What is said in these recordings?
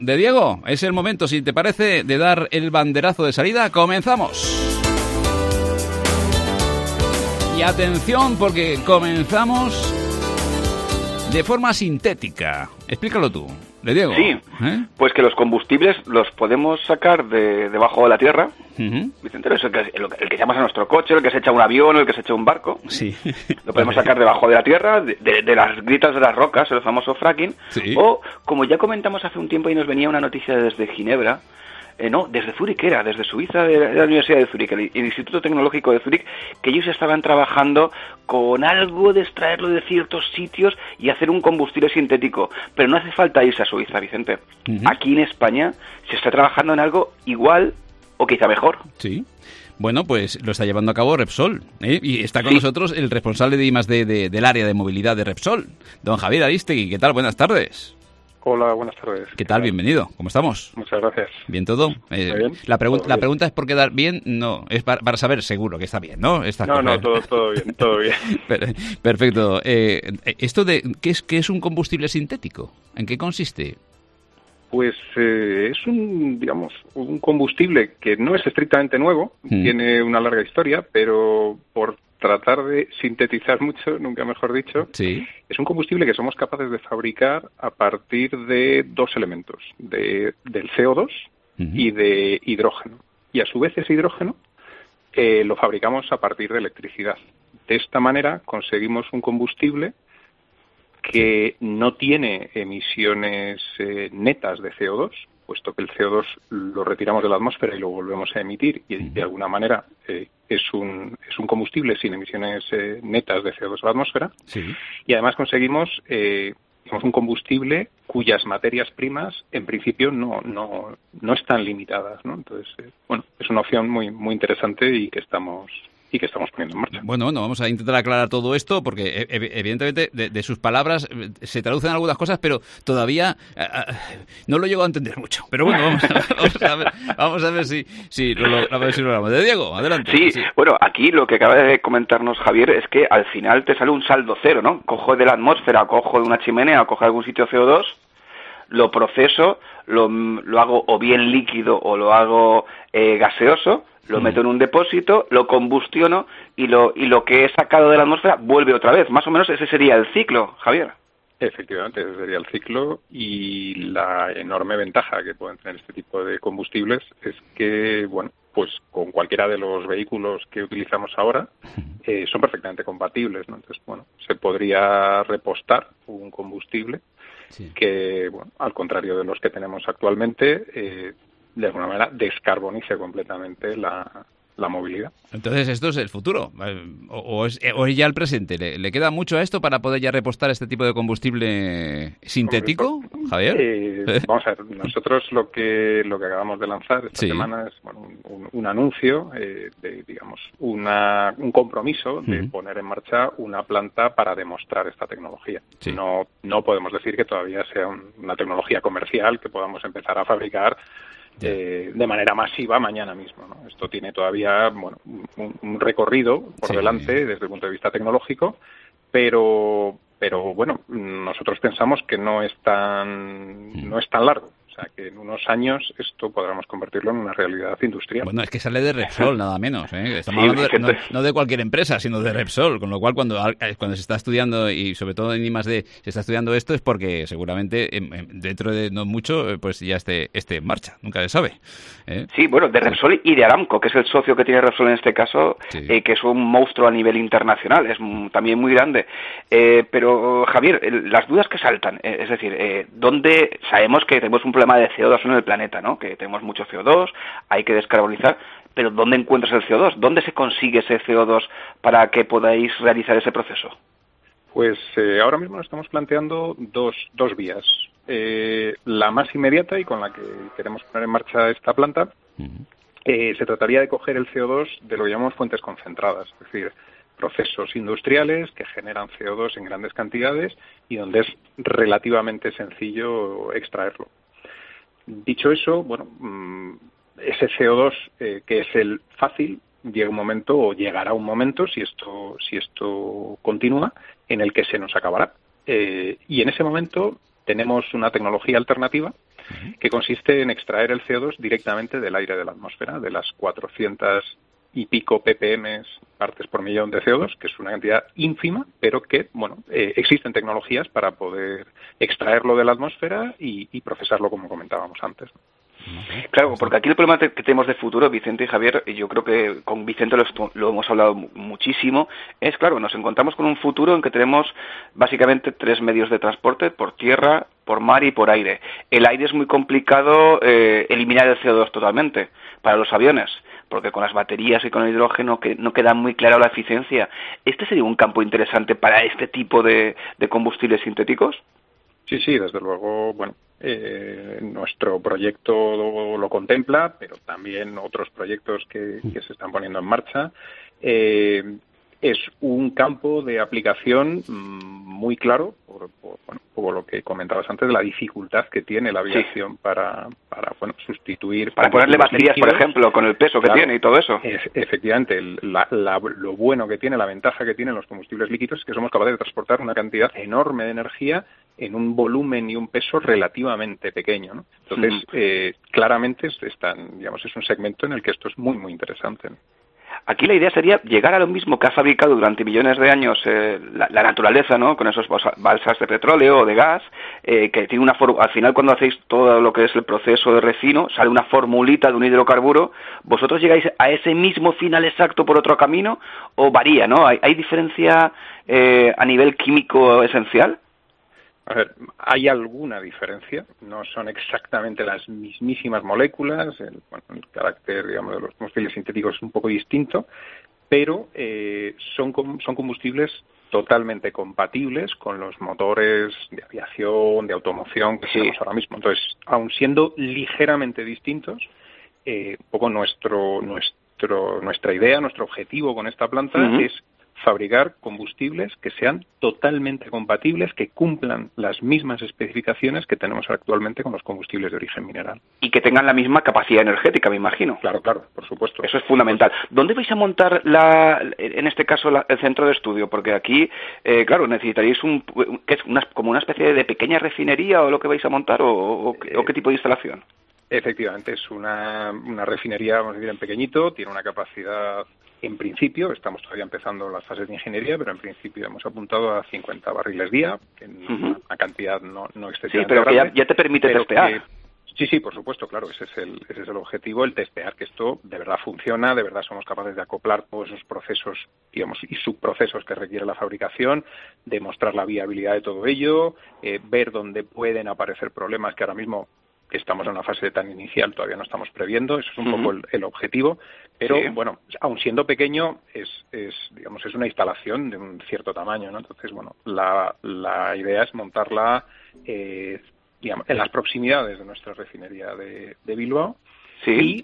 de Diego. Es el momento, si te parece, de dar el banderazo de salida. ¡Comenzamos! Y atención, porque comenzamos de forma sintética. Explícalo tú, de Diego. Sí, pues que los combustibles los podemos sacar de debajo de la tierra. Vicente, es el que llamas a nuestro coche, el que se echa un avión, el que se echa un barco. Sí. Lo podemos sacar debajo de la tierra, de las grietas de las rocas, el famoso fracking. Sí. O, como ya comentamos hace un tiempo y nos venía una noticia desde Ginebra, no, desde Zúrich desde Suiza, de la Universidad de Zúrich, el Instituto Tecnológico de Zúrich, que ellos estaban trabajando con algo de extraerlo de ciertos sitios y hacer un combustible sintético. Pero no hace falta irse a Suiza, Vicente. Aquí en España se está trabajando en algo igual o quizá mejor. Sí. Bueno, pues lo está llevando a cabo Repsol, ¿eh? Y está con nosotros el responsable de I+D del área de movilidad de Repsol, don Javier Aristegui. ¿Qué tal? Buenas tardes. Hola, buenas tardes. ¿Qué tal? Bienvenido. ¿Cómo estamos? Muchas gracias. ¿Bien todo? Bien. La pregunta es por quedar bien, no, es para saber seguro que está bien, ¿no? Todo bien, todo bien. Perfecto. ¿Esto de qué es un combustible sintético? ¿En qué consiste? Pues es un combustible que no es estrictamente nuevo, tiene una larga historia, pero por tratar de sintetizar mucho, nunca mejor dicho, sí. Es un combustible que somos capaces de fabricar a partir de dos elementos, del CO2 y de hidrógeno. Y a su vez ese hidrógeno lo fabricamos a partir de electricidad. De esta manera conseguimos un combustible que no tiene emisiones netas de CO2, puesto que el CO2 lo retiramos de la atmósfera y lo volvemos a emitir, y de alguna manera es un combustible sin emisiones netas de CO2 a la atmósfera. Sí. Y además conseguimos un combustible cuyas materias primas en principio no están limitadas, ¿no? Entonces, es una opción muy muy interesante y que estamos poniendo en marcha. Bueno, vamos a intentar aclarar todo esto porque evidentemente de sus palabras se traducen algunas cosas, pero todavía no lo llego a entender mucho. Pero bueno, vamos a ver si lo logramos. De Diego, adelante. Sí, bueno, aquí lo que acaba de comentarnos Javier es que al final te sale un saldo cero, ¿no? Cojo de la atmósfera, cojo de una chimenea, cojo de algún sitio CO2, lo proceso, lo hago o bien líquido o lo hago gaseoso, lo meto en un depósito, lo combustiono y lo que he sacado de la atmósfera vuelve otra vez. Más o menos ese sería el ciclo, Javier. Efectivamente, ese sería el ciclo, y la enorme ventaja que pueden tener este tipo de combustibles es que, pues con cualquiera de los vehículos que utilizamos ahora son perfectamente compatibles, ¿no? Entonces, se podría repostar un combustible que, al contrario de los que tenemos actualmente, de alguna manera descarbonice completamente la movilidad. Entonces, ¿esto es el futuro? ¿O es ya el presente? ¿Le queda mucho a esto para poder ya repostar este tipo de combustible sintético, Javier? Vamos a ver, nosotros lo que acabamos de lanzar esta semana es un anuncio, un compromiso de poner en marcha una planta para demostrar esta tecnología. Sí. No podemos decir que todavía sea una tecnología comercial que podamos empezar a fabricar de manera masiva mañana mismo, ¿no? Esto tiene todavía un recorrido por delante desde el punto de vista tecnológico, pero nosotros pensamos que no es tan largo. O sea, que en unos años esto podremos convertirlo en una realidad industrial. Bueno, es que sale de Repsol nada menos, ¿eh? Estamos hablando no de cualquier empresa, sino de Repsol, con lo cual cuando se está estudiando, y sobre todo en I+D se está estudiando esto, es porque seguramente dentro de no mucho pues ya esté en marcha, nunca se sabe. Sí, de Repsol y de Aramco, que es el socio que tiene Repsol en este caso, que es un monstruo a nivel internacional, es también muy grande. Pero, Javier, las dudas que saltan, es decir, ¿dónde sabemos que tenemos un problema de CO2 en el planeta, ¿no? Que tenemos mucho CO2, hay que descarbonizar, pero ¿dónde encuentras el CO2? ¿Dónde se consigue ese CO2 para que podáis realizar ese proceso? Pues ahora mismo nos estamos planteando dos vías. La más inmediata y con la que queremos poner en marcha esta planta se trataría de coger el CO2 de lo que llamamos fuentes concentradas, es decir, procesos industriales que generan CO2 en grandes cantidades y donde es relativamente sencillo extraerlo. Dicho eso, ese CO2 que es el fácil, llega un momento o llegará un momento, si esto continúa, en el que se nos acabará. Y en ese momento tenemos una tecnología alternativa que consiste en extraer el CO2 directamente del aire de la atmósfera, de las 400 y pico ppm, partes por millón de CO2, que es una cantidad ínfima, pero que, existen tecnologías para poder extraerlo de la atmósfera y procesarlo, como comentábamos antes. Claro, porque aquí el problema que tenemos de futuro, Vicente y Javier, y yo creo que con Vicente lo hemos hablado muchísimo, es, claro, nos encontramos con un futuro en que tenemos básicamente 3 medios de transporte: por tierra, por mar y por aire. El aire es muy complicado eliminar el CO2 totalmente para los aviones, porque con las baterías y con el hidrógeno que no queda muy clara la eficiencia. ¿Este sería un campo interesante para este tipo de combustibles sintéticos? Sí, desde luego, nuestro proyecto lo contempla, pero también otros proyectos que se están poniendo en marcha. Es un campo de aplicación muy claro, por lo que comentabas antes, de la dificultad que tiene la aviación para sustituir... Para ponerle baterías, líquidos, por ejemplo, con el peso que tiene y todo eso. Efectivamente, lo bueno que tiene, la ventaja que tienen los combustibles líquidos es que somos capaces de transportar una cantidad enorme de energía en un volumen y un peso relativamente pequeño, ¿no? Entonces, claramente es un segmento en el que esto es muy, muy interesante, ¿no? Aquí la idea sería llegar a lo mismo que ha fabricado durante millones de años la naturaleza, ¿no? Con esos balsas de petróleo o de gas, que tiene al final, cuando hacéis todo lo que es el proceso de refino, sale una formulita de un hidrocarburo. ¿Vosotros llegáis a ese mismo final exacto por otro camino o varía, ¿no? ¿Hay diferencia a nivel químico esencial? A ver, hay alguna diferencia, no son exactamente las mismísimas moléculas, el carácter, de los combustibles sintéticos es un poco distinto, pero son combustibles totalmente compatibles con los motores de aviación, de automoción que tenemos ahora mismo. Entonces, aun siendo ligeramente distintos, un poco nuestra idea, nuestro objetivo con esta planta es fabricar combustibles que sean totalmente compatibles, que cumplan las mismas especificaciones que tenemos actualmente con los combustibles de origen mineral. Y que tengan la misma capacidad energética, me imagino. Claro, por supuesto. Eso es fundamental. ¿Dónde vais a montar, en este caso, el centro de estudio? Porque aquí, claro, necesitaréis que es como una especie de pequeña refinería o lo que vais a montar, o qué tipo de instalación. Efectivamente, es una refinería, vamos a decir, en pequeñito, tiene una capacidad. En principio, estamos todavía empezando las fases de ingeniería, pero en principio hemos apuntado a 50 barriles día, que es una cantidad no excesivamente pero grande, que ya te permite testear. Sí, por supuesto, claro, ese es el objetivo, el testear que esto de verdad funciona, de verdad somos capaces de acoplar todos esos procesos, y subprocesos que requiere la fabricación, demostrar la viabilidad de todo ello, ver dónde pueden aparecer problemas que ahora mismo que estamos en una fase tan inicial todavía no estamos previendo, eso es un poco el objetivo, pero aun siendo pequeño es una instalación de un cierto tamaño, ¿no? Entonces, la idea es montarla en las proximidades de nuestra refinería de Bilbao y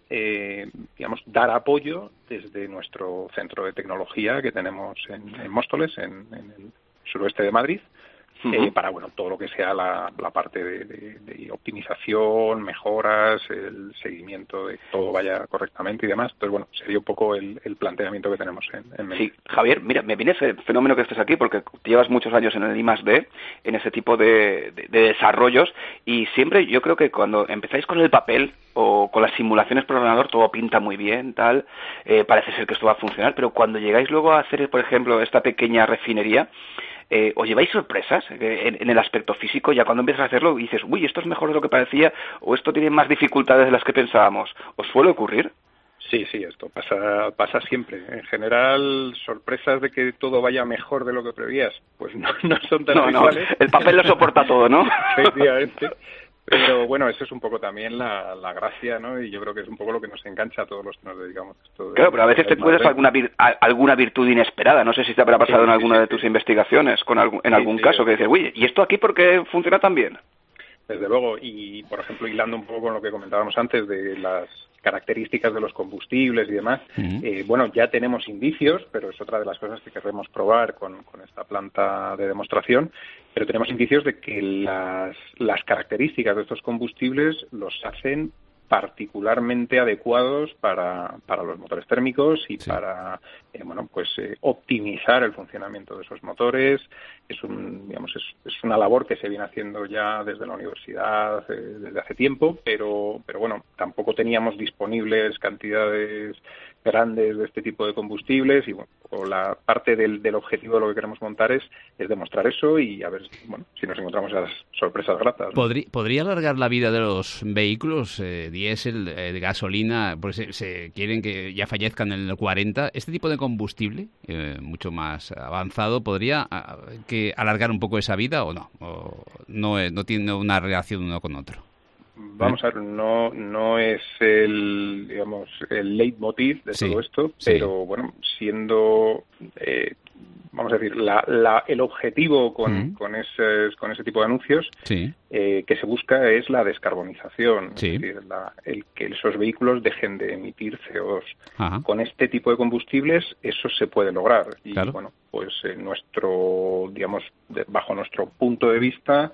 dar apoyo desde nuestro centro de tecnología que tenemos en Móstoles, en el suroeste de Madrid. Para todo lo que sea la parte de optimización, mejoras, el seguimiento de que todo vaya correctamente y demás. Entonces, sería un poco el planteamiento que tenemos en mente. Sí, Javier, mira, me viene ese fenómeno que estés aquí porque llevas muchos años en el I+D, en ese tipo de desarrollos, y siempre yo creo que cuando empezáis con el papel o con las simulaciones por ordenador todo pinta muy bien, tal, parece ser que esto va a funcionar, pero cuando llegáis luego a hacer, por ejemplo, esta pequeña refinería, ¿os lleváis sorpresas en el aspecto físico? Ya cuando empiezas a hacerlo y dices, uy, esto es mejor de lo que parecía, o esto tiene más dificultades de las que pensábamos. ¿Os suele ocurrir? Sí, esto pasa siempre. En general, sorpresas de que todo vaya mejor de lo que prevías, pues no son tan habituales. El papel lo soporta todo, ¿no? Efectivamente. Pero eso es un poco también la gracia, ¿no? Y yo creo que es un poco lo que nos engancha a todos los que nos dedicamos a esto. Claro, pero a veces te puedes alguna virtud inesperada. No sé si te habrá pasado en alguna de tus investigaciones, en algún caso, que dices, uy, ¿y esto aquí por qué funciona tan bien? Desde luego, y por ejemplo, hilando un poco con lo que comentábamos antes de las características de los combustibles y demás, ya tenemos indicios, pero es otra de las cosas que queremos probar con esta planta de demostración, pero tenemos indicios de que las características de estos combustibles los hacen particularmente adecuados para los motores térmicos y para optimizar el funcionamiento de esos motores. Es una labor que se viene haciendo ya desde la universidad desde hace tiempo, pero bueno, tampoco teníamos disponibles cantidades grandes de este tipo de combustibles y bueno, la parte del objetivo de lo que queremos montar es demostrar eso y a ver si nos encontramos esas sorpresas gratas, ¿no? ¿Podría alargar la vida de los vehículos diésel, de gasolina? Porque se quieren que ya fallezcan en el 40. ¿Este tipo de combustible, mucho más avanzado, podría alargar un poco esa vida o no? ¿O no tiene una relación uno con otro? Vamos a ver, no es el leitmotiv de todo esto, pero bueno, siendo, vamos a decir, el objetivo con ese tipo de anuncios que se busca es la descarbonización, es decir, el que esos vehículos dejen de emitir CO2. Ajá. Con este tipo de combustibles eso se puede lograr y bueno, pues bajo nuestro punto de vista,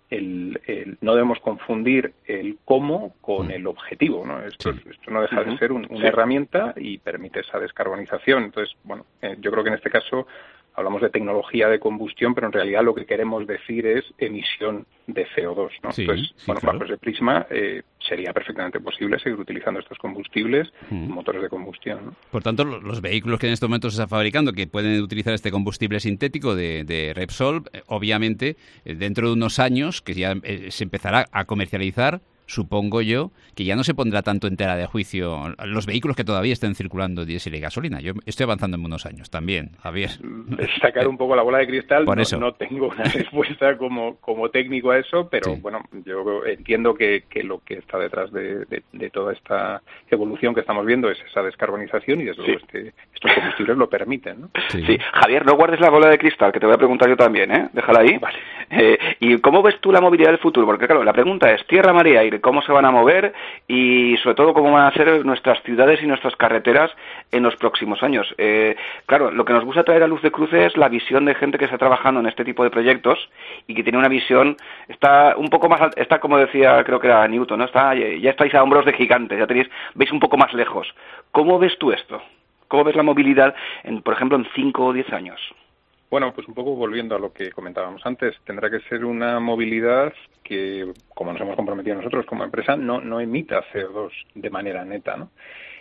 no debemos confundir el cómo con el objetivo, ¿no? Esto no deja de ser una herramienta y permite esa descarbonización. Entonces, bueno, yo creo que en este caso hablamos de tecnología de combustión, pero en realidad lo que queremos decir es emisión de CO2, ¿no? Entonces, bajo ese prisma sería perfectamente posible seguir utilizando estos combustibles motores de combustión, ¿no? Por tanto, los vehículos que en este momento se están fabricando que pueden utilizar este combustible sintético de Repsol, obviamente, dentro de unos años, que ya se empezará a comercializar, supongo yo, que ya no se pondrá tanto en tela de juicio los vehículos que todavía estén circulando diésel y gasolina. Yo estoy avanzando en unos años también, Javier. Sacar un poco la bola de cristal, por eso. No tengo una respuesta como técnico a eso, pero bueno, yo entiendo que lo que está detrás de toda esta evolución que estamos viendo es esa descarbonización y desde luego estos combustibles lo permiten, ¿no? Sí, Javier, no guardes la bola de cristal, que te voy a preguntar yo también, ¿eh? Déjala ahí. Vale. ¿Y cómo ves tú la movilidad del futuro? Porque claro, la pregunta es tierra, mar y aire, ¿cómo se van a mover? Y sobre todo, ¿cómo van a ser nuestras ciudades y nuestras carreteras en los próximos años? Claro, lo que nos gusta traer a luz de cruce es la visión de gente que está trabajando en este tipo de proyectos y que tiene una visión, está un poco más, está como decía, creo que era Newton, ¿no? Ya estáis a hombros de gigantes, veis un poco más lejos. ¿Cómo ves tú esto? ¿Cómo ves la movilidad, por ejemplo, en 5 o 10 años? Bueno, pues un poco volviendo a lo que comentábamos antes, tendrá que ser una movilidad que, como nos hemos comprometido nosotros como empresa, no emita CO2 de manera neta, ¿no?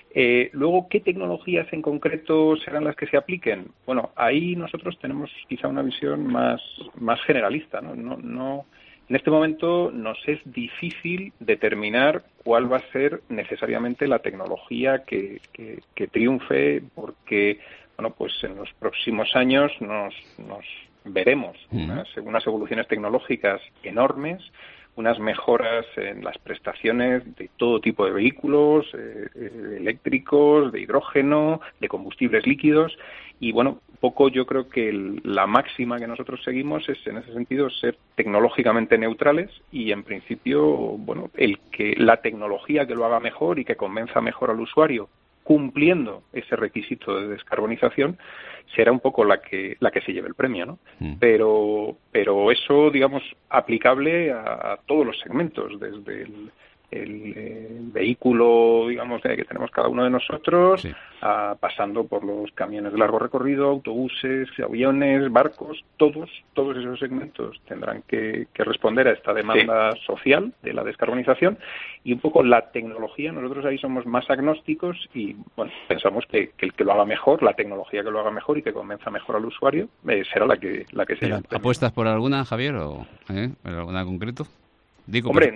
Luego, ¿qué tecnologías en concreto serán las que se apliquen? Bueno, ahí nosotros tenemos quizá una visión más generalista, ¿no? En este momento nos es difícil determinar cuál va a ser necesariamente la tecnología que triunfe, porque bueno, pues en los próximos años nos veremos unas evoluciones tecnológicas enormes, unas mejoras en las prestaciones de todo tipo de vehículos, eléctricos, de hidrógeno, de combustibles líquidos, y bueno, un poco yo creo que la máxima que nosotros seguimos es, en ese sentido, ser tecnológicamente neutrales y, en principio, bueno, la tecnología que lo haga mejor y que convenza mejor al usuario, cumpliendo ese requisito de descarbonización, será un poco la que se lleve el premio, ¿no? Pero eso, digamos, aplicable a todos los segmentos, desde el vehículo, digamos, que tenemos cada uno de nosotros, pasando por los camiones de largo recorrido, autobuses, aviones, barcos, todos esos segmentos tendrán que responder a esta demanda social de la descarbonización, y un poco la tecnología, nosotros ahí somos más agnósticos y, bueno, pensamos que el que lo haga mejor, la tecnología que lo haga mejor y que convenza mejor al usuario, será la que se lleve. ¿Apuestas por alguna, Javier, o alguna en concreto? Hombre,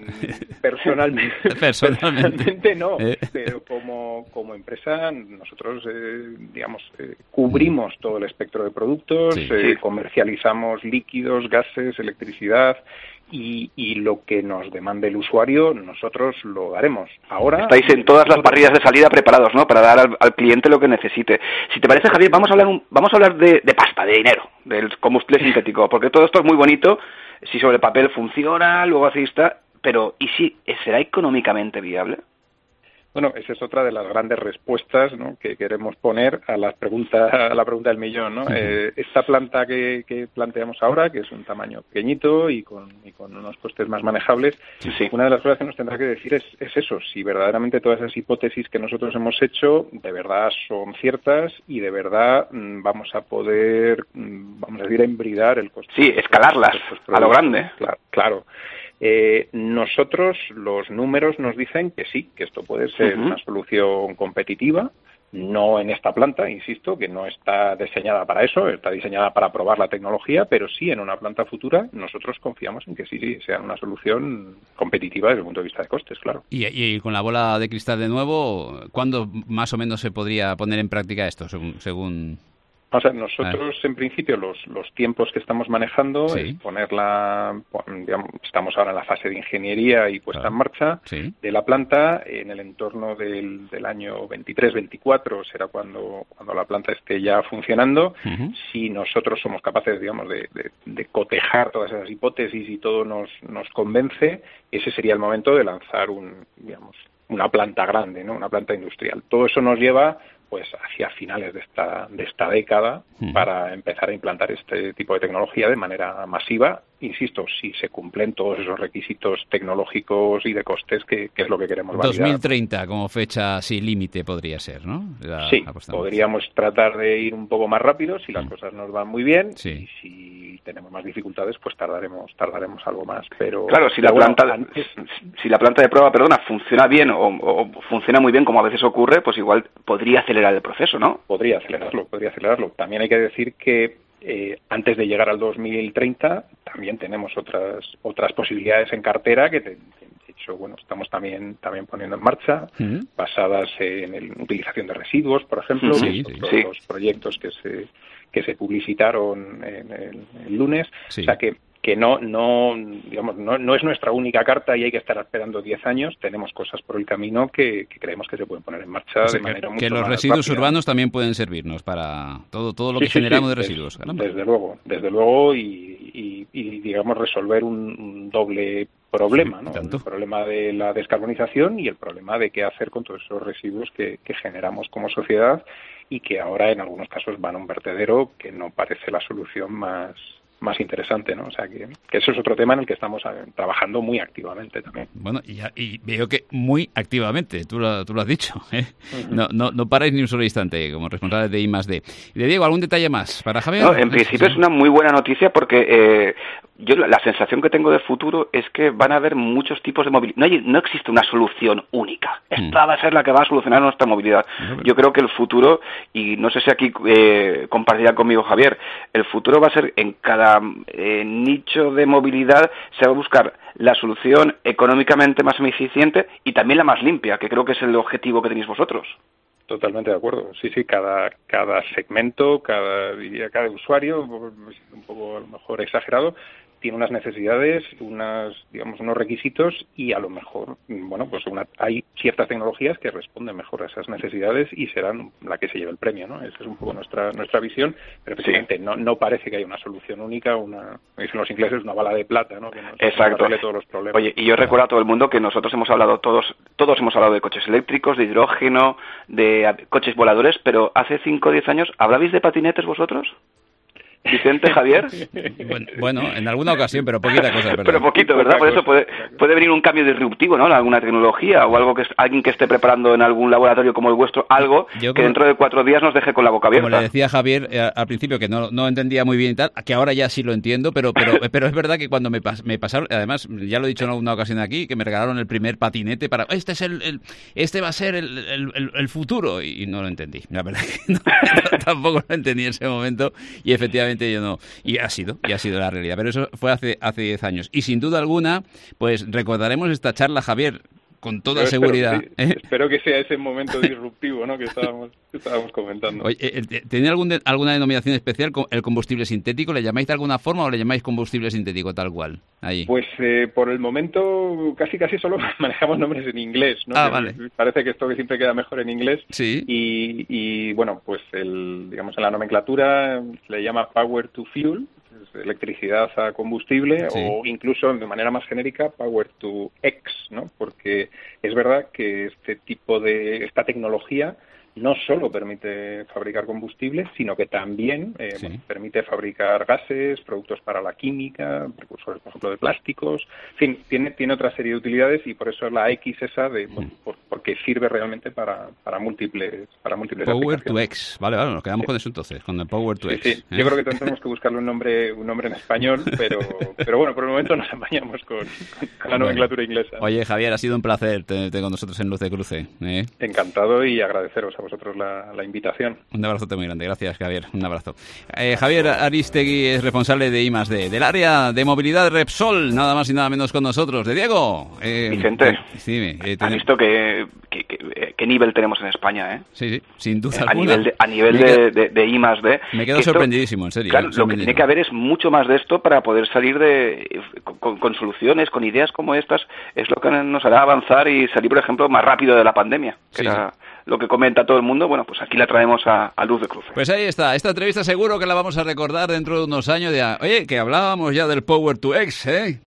personalmente no, pero como empresa nosotros, cubrimos todo el espectro de productos, comercializamos líquidos, gases, electricidad, y lo que nos demande el usuario nosotros lo haremos. Ahora estáis en todas las parrillas de salida preparados, ¿no?, para dar al cliente lo que necesite. Si te parece, Javier, vamos a hablar de pasta, de dinero, del combustible sintético, porque todo esto es muy bonito. Si sobre el papel funciona, luego así está, pero ¿y si será económicamente viable? Bueno, esa es otra de las grandes respuestas, ¿no?, que queremos poner a la pregunta del millón, ¿no? Esta planta que planteamos ahora, que es un tamaño pequeñito y con unos costes más manejables, una de las cosas que nos tendrá que decir es eso, si verdaderamente todas esas hipótesis que nosotros hemos hecho de verdad son ciertas y de verdad vamos a poder, vamos a decir, embridar el coste. Sí, escalarlas a lo grande. Claro. Nosotros, los números nos dicen que sí, que esto puede ser una solución competitiva, no en esta planta, insisto, que no está diseñada para eso, está diseñada para probar la tecnología, pero sí en una planta futura nosotros confiamos en que sí, sea una solución competitiva desde el punto de vista de costes, claro. Y con la bola de cristal de nuevo, ¿cuándo más o menos se podría poner en práctica esto, según... O sea, nosotros en principio los tiempos que estamos manejando es digamos, estamos ahora en la fase de ingeniería y puesta en marcha de la planta en el entorno del año 23-24 será cuando la planta esté ya funcionando. Si nosotros somos capaces, digamos, de cotejar todas esas hipótesis y todo nos convence, ese sería el momento de lanzar una planta grande, ¿no?, una planta industrial. Todo eso nos lleva pues hacia finales de esta década para empezar a implantar este tipo de tecnología de manera masiva, insisto, si se cumplen todos esos requisitos tecnológicos y de costes que es lo que queremos validar. 2030 como fecha así límite podría ser, ¿no? Sí, podríamos tratar de ir un poco más rápido si las cosas nos van muy bien y si tenemos más dificultades pues tardaremos algo más, pero claro, si la planta de prueba, funciona bien o funciona muy bien como a veces ocurre, pues igual podría acelerar el proceso, ¿no? Podría acelerarlo. También hay que decir que antes de llegar al 2030 también tenemos otras posibilidades en cartera que de hecho, estamos también poniendo en marcha, basadas en la utilización de residuos, por ejemplo, los proyectos que se publicitaron el lunes, o sea que no es nuestra única carta y hay que estar esperando 10 años. Tenemos cosas por el camino que creemos que se pueden poner en marcha de manera mucho más rápida. Que los residuos urbanos también pueden servirnos para todo lo que generamos de residuos. Desde luego y digamos resolver un doble problema, ¿no? El problema de la descarbonización y el problema de qué hacer con todos esos residuos que generamos como sociedad y que ahora en algunos casos van a un vertedero que no parece la solución más interesante, ¿no? O sea, que eso es otro tema en el que estamos trabajando muy activamente también. Bueno, y veo que muy activamente, tú lo has dicho, ¿eh? No paráis ni un solo instante como responsables de I+D. Y de Diego, ¿algún detalle más para Javier? No, en principio es una muy buena noticia porque yo la sensación que tengo del futuro es que van a haber muchos tipos de movilidad. No existe una solución única. Esta va a ser la que va a solucionar nuestra movilidad. Yo creo que el futuro, y no sé si aquí compartirá conmigo Javier, el futuro va a ser en cada nicho de movilidad se va a buscar la solución económicamente más eficiente y también la más limpia, que creo que es el objetivo que tenéis vosotros. Totalmente de acuerdo. Sí, cada segmento, cada usuario, un poco a lo mejor exagerado, tiene unas necesidades, unos requisitos y a lo mejor, hay ciertas tecnologías que responden mejor a esas necesidades y serán la que se lleve el premio, ¿no? Esa es un poco nuestra visión, pero efectivamente no parece que haya una solución única, dicen los ingleses, una bala de plata, ¿no? Que nos arregle todos los problemas. Oye, y yo recuerdo a todo el mundo que nosotros hemos hablado todos hemos hablado de coches eléctricos, de hidrógeno, de coches voladores, pero hace 5 o 10 años, ¿hablabais de patinetes vosotros? Vicente, Javier. Bueno, en alguna ocasión, pero poquita cosa, ¿verdad? Pero poquito, ¿verdad? Por eso puede venir un cambio disruptivo, ¿no? Alguna tecnología o algo alguien que esté preparando en algún laboratorio como el vuestro, algo que dentro de 4 días nos deje con la boca abierta. Como le decía Javier al principio, que no entendía muy bien y tal, que ahora ya sí lo entiendo, pero es verdad que cuando me pasaron, además, ya lo he dicho en alguna ocasión aquí, que me regalaron el primer patinete para, este va a ser el futuro, y no lo entendí. La verdad que tampoco lo entendí en ese momento, y efectivamente yo no, y ha sido la realidad, pero eso fue hace 10 años, y sin duda alguna pues recordaremos esta charla, Javier, con toda seguridad. Espero que sea ese momento disruptivo, ¿no? que estábamos comentando. Oye, ¿tiene alguna denominación especial el combustible sintético? ¿Le llamáis de alguna forma o le llamáis combustible sintético tal cual? Ahí. Pues por el momento casi solo manejamos nombres en inglés, ¿no? Vale. Parece que esto que siempre queda mejor en inglés. Sí. Y bueno, pues digamos en la nomenclatura se le llama Power to Fuel, electricidad a combustible, o incluso de manera más genérica Power to X, ¿no? Porque es verdad que esta tecnología no solo permite fabricar combustible, sino que también permite fabricar gases, productos para la química, precursores, por ejemplo, de plásticos. En fin, tiene otra serie de utilidades, y por eso la X esa porque sirve realmente para múltiples Power to X. Vale, nos quedamos con eso entonces, con el Power to X. Sí. Yo creo que tendremos que buscarle un nombre en español, pero bueno, por el momento nos apañamos con la nomenclatura inglesa. Oye, Javier, ha sido un placer tenerte con nosotros en Luz de Cruce. Encantado, y agradeceros a vosotros la invitación. Un abrazote muy grande. Gracias, Javier. Un abrazo. Javier Aristegui es responsable de I+D, del área de movilidad de Repsol, nada más y nada menos con nosotros. De Diego. Vicente, ¿has visto qué nivel tenemos en España? Sí, sin duda alguna. A nivel de I+D. Me quedo sorprendidísimo, en serio. Claro, lo que tiene que haber es mucho más de esto para poder salir con soluciones, con ideas como estas. Es lo que nos hará avanzar y salir, por ejemplo, más rápido de la pandemia, que era lo que comenta todo el mundo. Bueno, pues aquí la traemos a Luz de Cruce. Pues ahí está. Esta entrevista seguro que la vamos a recordar dentro de unos años. Oye, que hablábamos ya del Power to X,